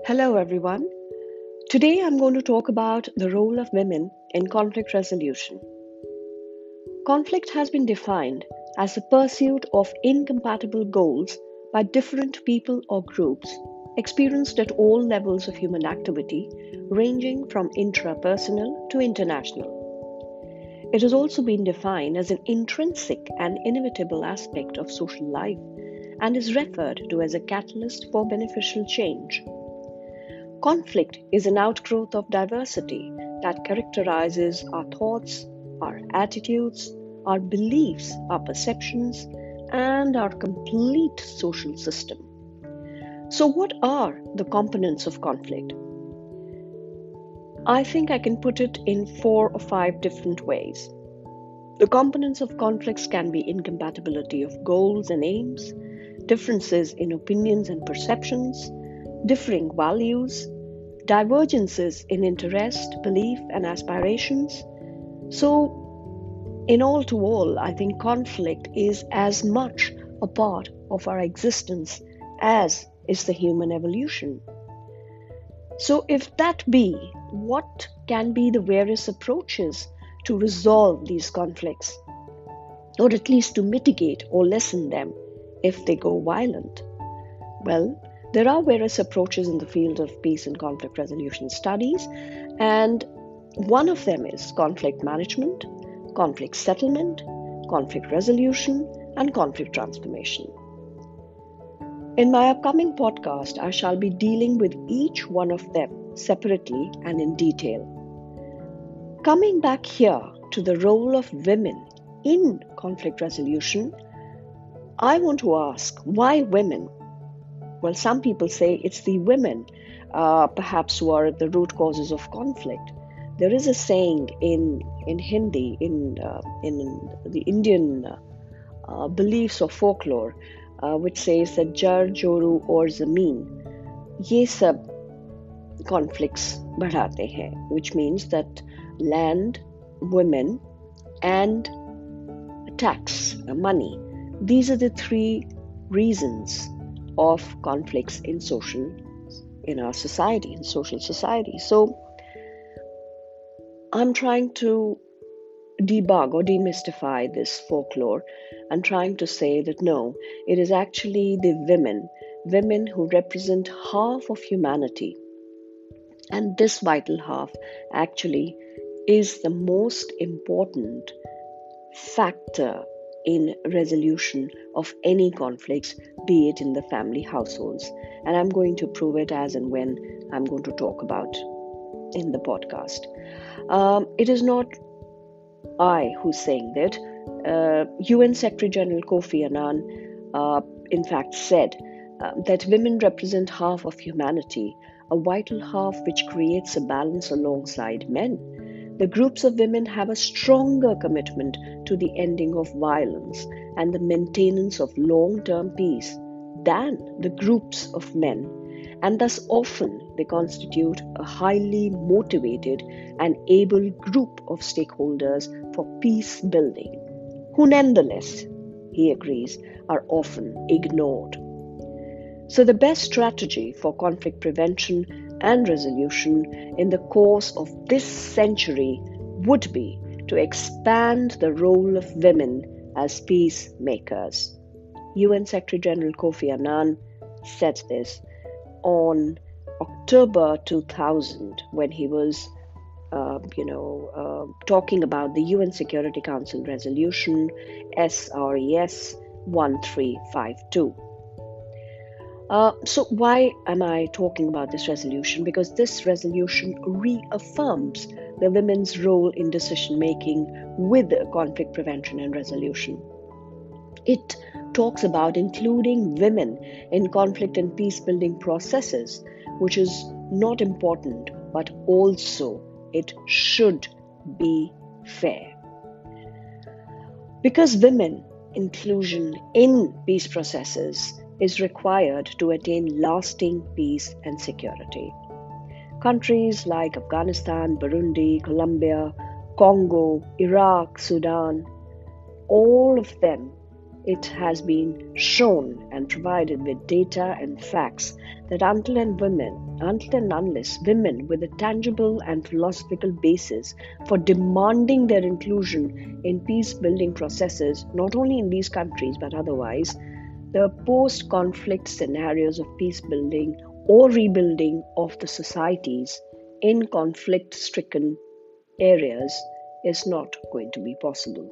Hello, everyone. Today I'm going to talk about the role of women in conflict resolution. Conflict has been defined as the pursuit of incompatible goals by different people or groups, experienced at all levels of human activity, ranging from intrapersonal to international. It has also been defined as an intrinsic and inevitable aspect of social life and is referred to as a catalyst for beneficial change. Conflict is an outgrowth of diversity that characterizes our thoughts, our attitudes, our beliefs, our perceptions, and our complete social system. So, what are the components of conflict? I think I can put it in 4 or 5 different ways. The components of conflicts can be incompatibility of goals and aims, differences in opinions and perceptions, differing values, divergences in interest, belief, and aspirations. So, in all to all, I think conflict is as much a part of our existence as is the human evolution. So, if that be, what can be the various approaches to resolve these conflicts, or at least to mitigate or lessen them if they go violent? Well, there are various approaches in the field of peace and conflict resolution studies, and one of them is conflict management, conflict settlement, conflict resolution, and conflict transformation. In my upcoming podcast, I shall be dealing with each one of them separately and in detail. Coming back here to the role of women in conflict resolution, I want to ask, why women? Well, some people say it's the women, perhaps, who are the root causes of conflict. There is a saying in Hindi, in the Indian beliefs or folklore, which says that jar, joru, or zameen, ye sab conflicts बढ़ाते हैं, which means that land, women, and tax, money. These are the 3 reasons of conflicts in our society, in social society. So I'm trying to debug or demystify this folklore and trying to say that no, it is actually the women who represent half of humanity. And this vital half actually is the most important factor in resolution of any conflicts, be it in the family households. And I'm going to prove it as and when I'm going to talk about in the podcast. It is not I who's saying that. UN Secretary General Kofi Annan, in fact, said that women represent half of humanity, a vital half which creates a balance alongside men. The groups of women have a stronger commitment to the ending of violence and the maintenance of long-term peace than the groups of men, and thus often they constitute a highly motivated and able group of stakeholders for peace building, who nonetheless, he agrees, are often ignored. So the best strategy for conflict prevention and resolution in the course of this century would be to expand the role of women as peacemakers. UN Secretary General Kofi Annan said this on October 2000 when he was talking about the UN Security Council resolution SRES 1352. So why am I talking about this resolution? Because this resolution reaffirms the women's role in decision making with conflict prevention and resolution. It talks about including women in conflict and peace building processes, which is not important, but also it should be fair. Because women inclusion in peace processes is required to attain lasting peace and security. Countries like Afghanistan, Burundi, Colombia, Congo, Iraq, Sudan, all of them it has been shown and provided with data and facts that until and unless women with a tangible and philosophical basis for demanding their inclusion in peace building processes, not only in these countries but otherwise, the post conflict scenarios of peace building or rebuilding of the societies in conflict stricken areas is not going to be possible.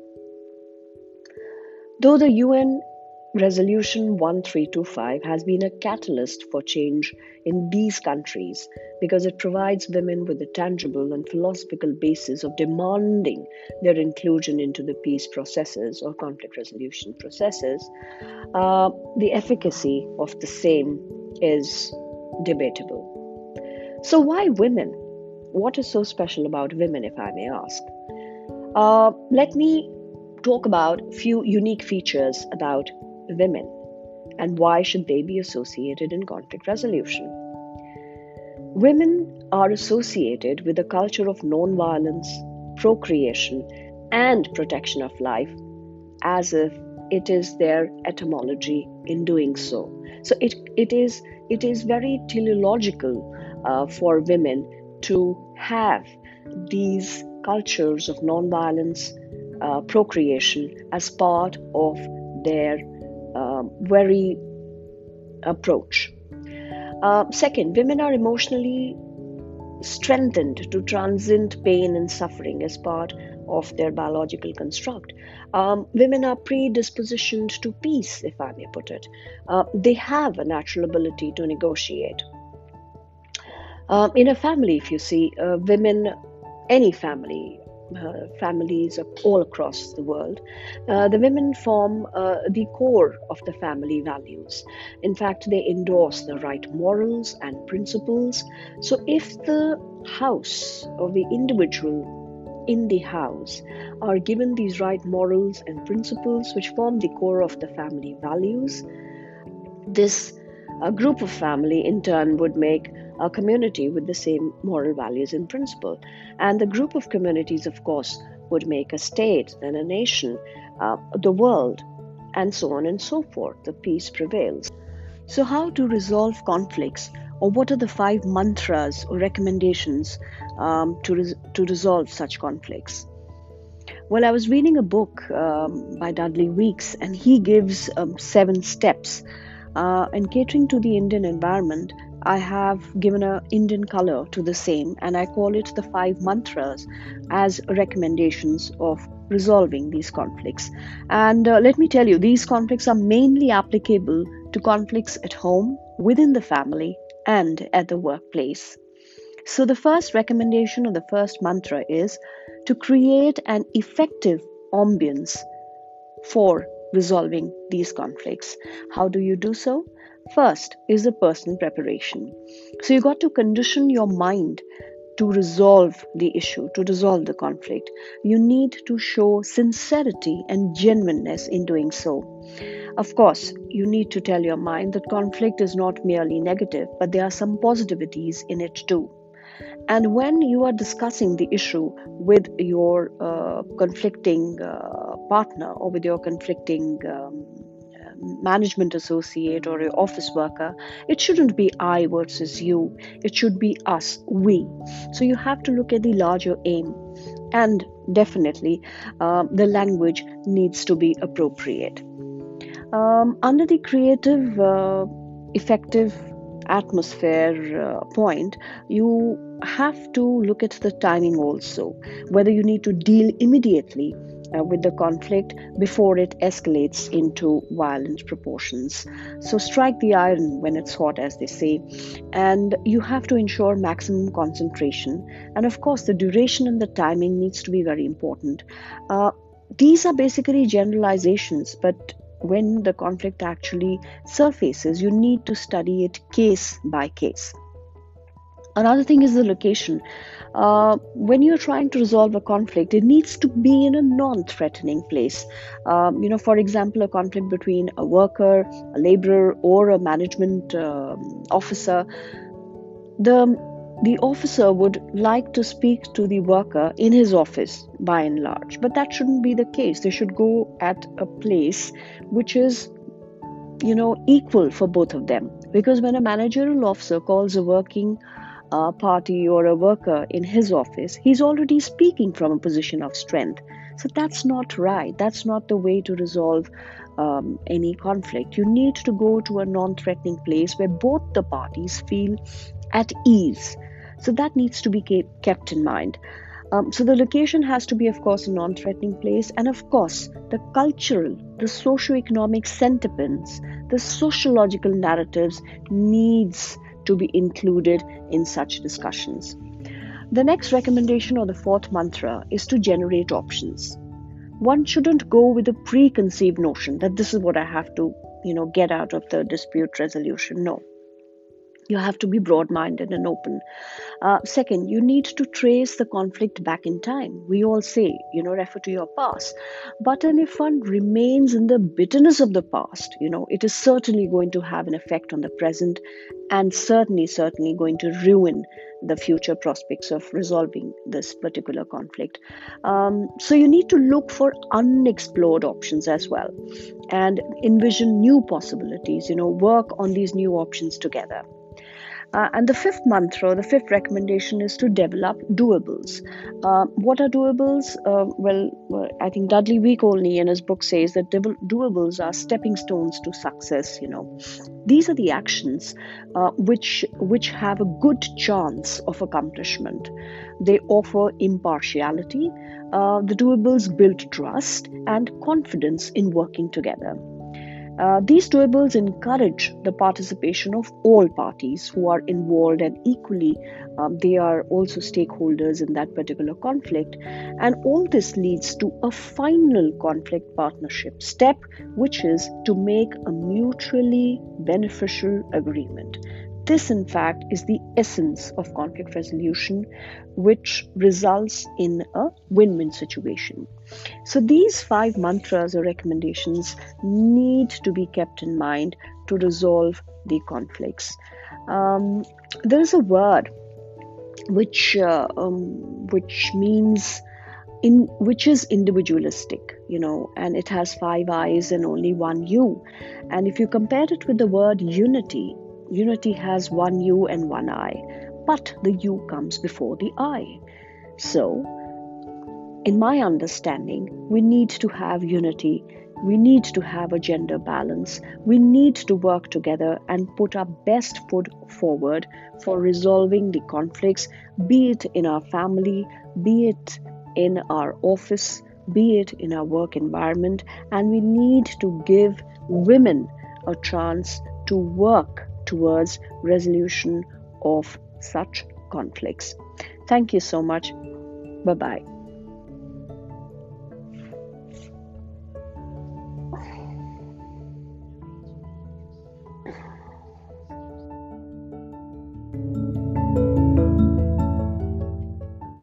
Though the UN Resolution 1325 has been a catalyst for change in these countries because it provides women with a tangible and philosophical basis of demanding their inclusion into the peace processes or conflict resolution processes, the efficacy of the same is debatable. So, why women? What is so special about women, if I may ask? Let me talk about a few unique features about women and why should they be associated in conflict resolution. Women are associated with a culture of non-violence, procreation, and protection of life as if it is their etymology in doing so. So it is very teleological for women to have these cultures of non-violence, procreation as part of their very approach. Second, women are emotionally strengthened to transcend pain and suffering as part of their biological construct. Women are predispositioned to peace, if I may put it. They have a natural ability to negotiate. In a family, if you see, women, any family, families all across the world, the women form the core of the family values. In fact, they endorse the right morals and principles. So, if the house or the individual in the house are given these right morals and principles, which form the core of the family values, this group of family in turn would make a community with the same moral values and principle. And the group of communities, of course, would make a state, then a nation, the world, and so on and so forth. The peace prevails. So, how to resolve conflicts, or what are the 5 mantras or recommendations to resolve such conflicts? Well, I was reading a book by Dudley Weeks, and he gives 7 steps. And catering to the Indian environment, I have given an Indian color to the same, and I call it the 5 mantras as recommendations of resolving these conflicts. And let me tell you, these conflicts are mainly applicable to conflicts at home, within the family, and at the workplace. So, the first recommendation or the first mantra is to create an effective ambience for resolving these conflicts. How do you do so? First is the personal preparation. So you got to condition your mind to resolve the issue, to resolve the conflict. You need to show sincerity and genuineness in doing so. Of course, you need to tell your mind that conflict is not merely negative, but there are some positivities in it too. And when you are discussing the issue with your conflicting partner or with your conflicting management associate or your office worker, it shouldn't be I versus you. It should be us, we. So you have to look at the larger aim. And definitely, the language needs to be appropriate. Under the creative, effective atmosphere point, you have to look at the timing also, whether you need to deal immediately with the conflict before it escalates into violent proportions. So strike the iron when it's hot, as they say, and you have to ensure maximum concentration. And of course, the duration and the timing needs to be very important. These are basically generalizations, but when the conflict actually surfaces, you need to study it case by case. Another thing is the location. When you're trying to resolve a conflict, it needs to be in a non-threatening place. For example, a conflict between a worker, a laborer, or a management officer. The The officer would like to speak to the worker in his office by and large, but that shouldn't be the case. They should go at a place which is, equal for both of them. Because when a managerial officer calls a working party or a worker in his office, he's already speaking from a position of strength. So that's not right. That's not the way to resolve any conflict. You need to go to a non threatening place where both the parties feel at ease. So that needs to be kept in mind. So the location has to be, of course, a non-threatening place, and of course, the cultural, the socio-economic sentiments, the sociological narratives needs to be included in such discussions. The next recommendation, or the fourth mantra, is to generate options. One shouldn't go with a preconceived notion that this is what I have to, get out of the dispute resolution. No, you have to be broad minded and open. Second, you need to trace the conflict back in time. We all say, refer to your past. But and if one remains in the bitterness of the past, it is certainly going to have an effect on the present, and certainly going to ruin the future prospects of resolving this particular conflict. So you need to look for unexplored options as well and envision new possibilities, work on these new options together. And the fifth mantra, the fifth recommendation is to develop doables. What are doables? I think Dudley Week only in his book says that doables are stepping stones to success. These are the actions which have a good chance of accomplishment. They offer impartiality. The doables build trust and confidence in working together. These doables encourage the participation of all parties who are involved, and equally, they are also stakeholders in that particular conflict. And all this leads to a final conflict partnership step, which is to make a mutually beneficial agreement. This, in fact, is the essence of conflict resolution, which results in a win win situation. So, these five mantras or recommendations need to be kept in mind to resolve the conflicts. There is a word which means which is individualistic, and it has five I's and only one U. And if you compare it with the word unity, unity has one U and one I, but the U comes before the I. So, in my understanding, we need to have unity. We need to have a gender balance. We need to work together and put our best foot forward for resolving the conflicts, be it in our family, be it in our office, be it in our work environment. And we need to give women a chance to work towards resolution of such conflicts. Thank you so much. Bye-bye.